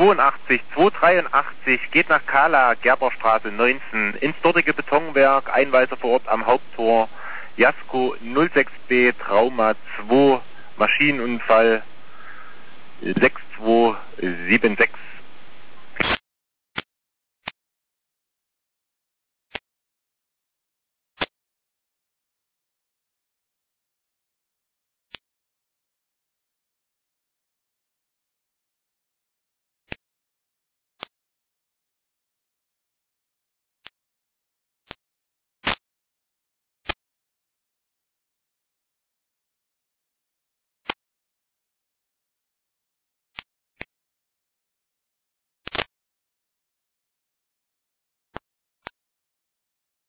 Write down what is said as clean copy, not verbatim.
82 283 geht nach Kala, Gerberstraße 19, ins dortige Betonwerk, Einweiser vor Ort am Haupttor, Jasko 06B, Trauma 2, Maschinenunfall 6276.